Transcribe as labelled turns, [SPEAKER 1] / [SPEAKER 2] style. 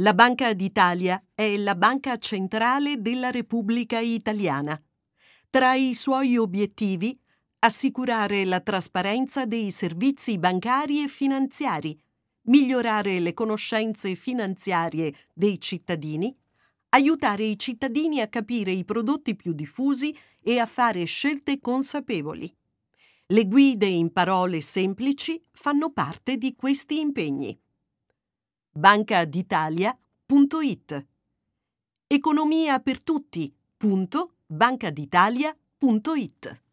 [SPEAKER 1] La Banca d'Italia è la banca centrale della Repubblica Italiana. Tra i suoi obiettivi, assicurare la trasparenza dei servizi bancari e finanziari, migliorare le conoscenze finanziarie dei cittadini, aiutare i cittadini a capire i prodotti più diffusi e a fare scelte consapevoli. Le guide in parole semplici fanno parte di questi impegni. bancaditalia.it Economia per tutti.bancaditalia.it